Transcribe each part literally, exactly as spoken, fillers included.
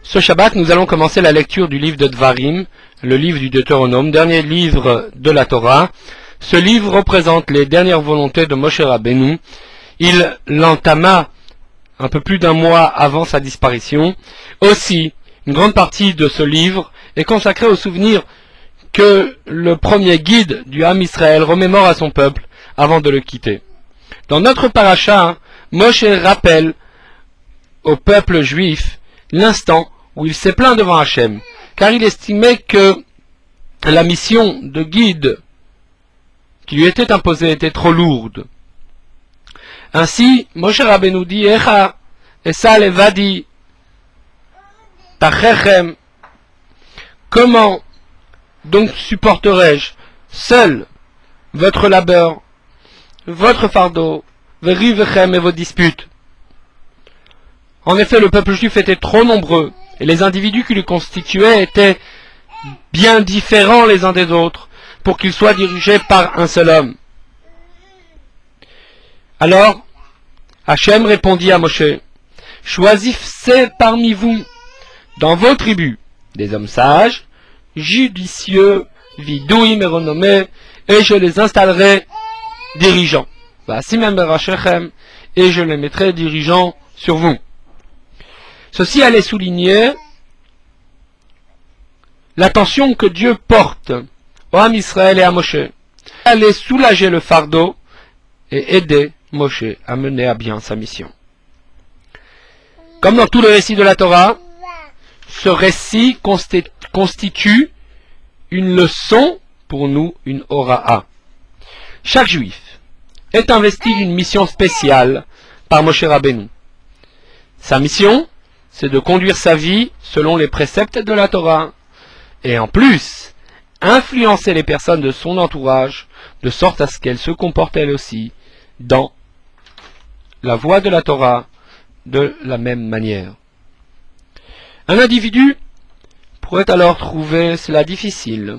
Ce Shabbat, nous allons commencer la lecture du livre de Dvarim, le livre du Deutéronome, dernier livre de la Torah. Ce livre représente les dernières volontés de Moshe Rabbeinu. Il l'entama un peu plus d'un mois avant sa disparition. Aussi, une grande partie de ce livre est consacrée au souvenir que le premier guide du Ham Israël remémore à son peuple avant de le quitter. Dans notre paracha, Moshe rappelle au peuple juif l'instant où il s'est plaint devant Hachem, car il estimait que la mission de guide qui lui était imposée était trop lourde. Ainsi, Moshe Rabbeinu dit, Echa, Esa levadi, tachechem, comment donc supporterai-je seul votre labeur, votre fardeau, verivechem et vos disputes? En effet, le peuple juif était trop nombreux, et les individus qui le constituaient étaient bien différents les uns des autres, pour qu'ils soient dirigés par un seul homme. Alors, Hachem répondit à Moshe, choisissez parmi vous, dans vos tribus, des hommes sages, judicieux, vidouim et renommés, et je les installerai dirigeants. Et je les mettrai dirigeants sur vous. Ceci allait souligner l'attention que Dieu porte au Ham Israël et à Moshe. Allait soulager le fardeau et aider Moshe à mener à bien sa mission. Comme dans tout le récit de la Torah, ce récit constitue une leçon pour nous, une hora'a. Chaque juif est investi d'une mission spéciale par Moshe Rabbeinu. Sa mission, c'est de conduire sa vie selon les préceptes de la Torah, et en plus, influencer les personnes de son entourage, de sorte à ce qu'elles se comportent elles aussi dans la voie de la Torah de la même manière. Un individu pourrait alors trouver cela difficile,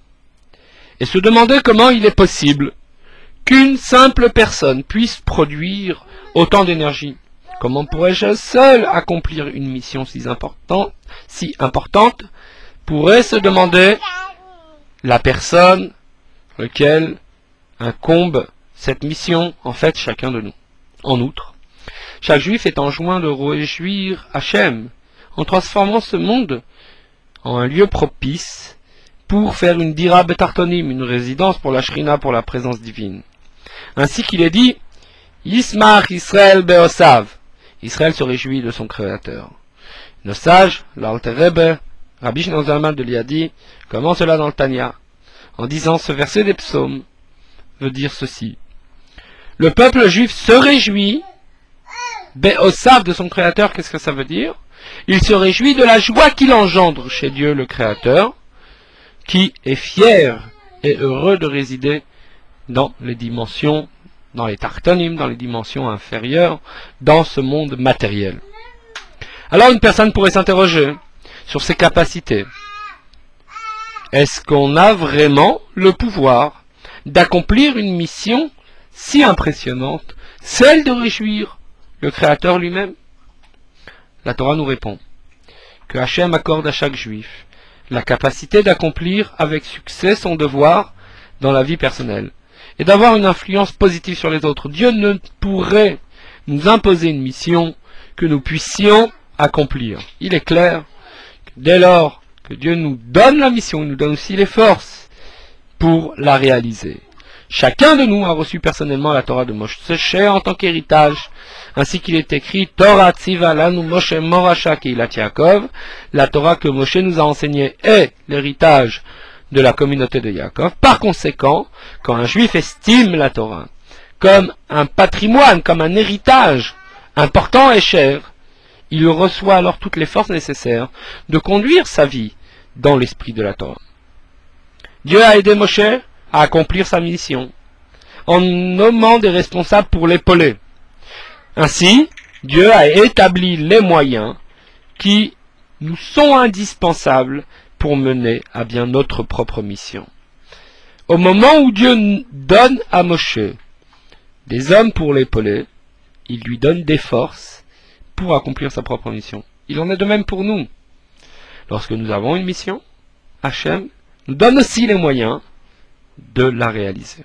et se demander comment il est possible qu'une simple personne puisse produire autant d'énergie. Comment pourrais-je seul accomplir une mission si importante, si importante, pourrait se demander la personne laquelle incombe cette mission, en fait, chacun de nous. En outre, chaque juif est enjoint de réjouir Hachem en transformant ce monde en un lieu propice pour faire une dira betartonim, une résidence pour la shrina, pour la présence divine. Ainsi qu'il est dit, Yismach Israël beosav. Israël se réjouit de son Créateur. Nos sages, l'Alter Rebbe, Rabbi Shimon Zalman de Liadi, comment cela dans le Tanya, en disant ce verset des psaumes veut dire ceci. Le peuple juif se réjouit, beosav de son Créateur, qu'est-ce que ça veut dire? Il se réjouit de la joie qu'il engendre chez Dieu le Créateur, qui est fier et heureux de résider dans les dimensions, dans les tartonim, dans les dimensions inférieures, dans ce monde matériel. Alors une personne pourrait s'interroger sur ses capacités. Est-ce qu'on a vraiment le pouvoir d'accomplir une mission si impressionnante, celle de réjouir le Créateur lui-même? La Torah nous répond que Hachem accorde à chaque juif la capacité d'accomplir avec succès son devoir dans la vie personnelle et d'avoir une influence positive sur les autres. Dieu ne pourrait nous imposer une mission que nous puissions accomplir. Il est clair que dès lors que Dieu nous donne la mission, il nous donne aussi les forces pour la réaliser. Chacun de nous a reçu personnellement la Torah de Moshe en tant qu'héritage, ainsi qu'il est écrit Torah tziva lanu Moshe morasha keilat Yaakov. La Torah que Moshe nous a enseignée est l'héritage de la communauté de Yaakov. Par conséquent, quand un juif estime la Torah comme un patrimoine, comme un héritage important et cher, il reçoit alors toutes les forces nécessaires de conduire sa vie dans l'esprit de la Torah. Dieu a aidé Moshe à accomplir sa mission en nommant des responsables pour l'épauler. Ainsi, Dieu a établi les moyens qui nous sont indispensables pour mener à bien notre propre mission. Au moment où Dieu donne à Moshe des hommes pour l'épauler, il lui donne des forces pour accomplir sa propre mission. Il en est de même pour nous. Lorsque nous avons une mission, Hachem nous donne aussi les moyens de la réaliser.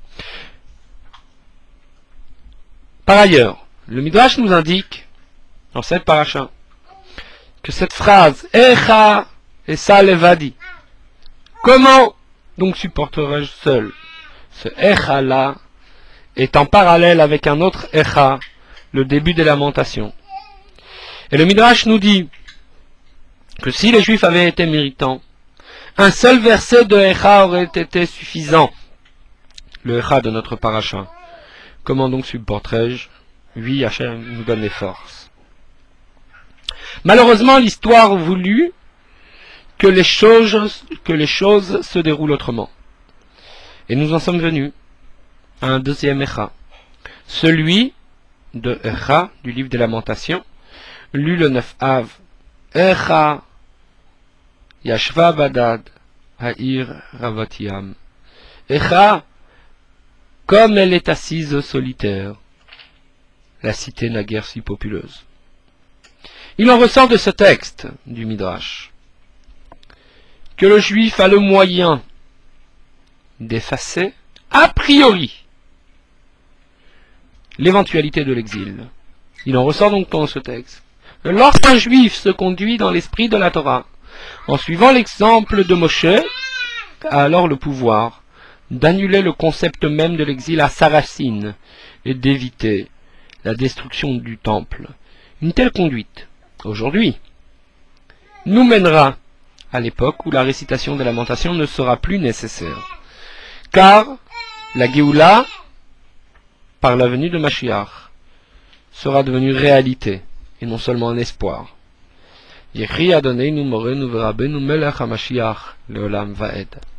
Par ailleurs, le Midrash nous indique, dans cette paracha, que cette phrase, Echa Esa Levadi, comment donc supporterai-je seul? Ce Echa là est en parallèle avec un autre Echa, le début des lamentations. Et le Midrash nous dit que si les Juifs avaient été méritants, un seul verset de Echa aurait été suffisant. Le Echa de notre paracha. Comment donc supporterai-je? Oui, Hachem nous donne les forces. Malheureusement, l'histoire voulut que les choses, que les choses se déroulent autrement. Et nous en sommes venus à un deuxième Echa. Celui de Echa, du livre des Lamentations, lu le neuf Av. Echa Yashva Badad Ha'ir Ravatiam. Echa, comme elle est assise solitaire, la cité naguère si populeuse. Il en ressort de ce texte du Midrash que le juif a le moyen d'effacer a priori l'éventualité de l'exil. Il en ressort donc dans ce texte que lorsqu'un juif se conduit dans l'esprit de la Torah, en suivant l'exemple de Moshe, a alors le pouvoir d'annuler le concept même de l'exil à sa racine et d'éviter la destruction du temple. Une telle conduite, aujourd'hui, nous mènera à l'époque où la récitation des lamentations ne sera plus nécessaire. Car la Géoula, par la venue de Mashiach, sera devenue réalité, et non seulement un espoir. Yechi Adonai nu Morenu v'Rabbeinu Melech HaMashiach Leolam Vaed.